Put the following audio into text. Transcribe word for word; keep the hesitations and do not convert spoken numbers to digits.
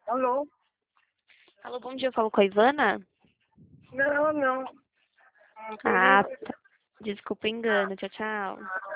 Alô? Alô, bom dia, eu falo com a Ivana? Não, não. Não, Ah, pergunta. tá. Desculpa o engano, tchau, tchau.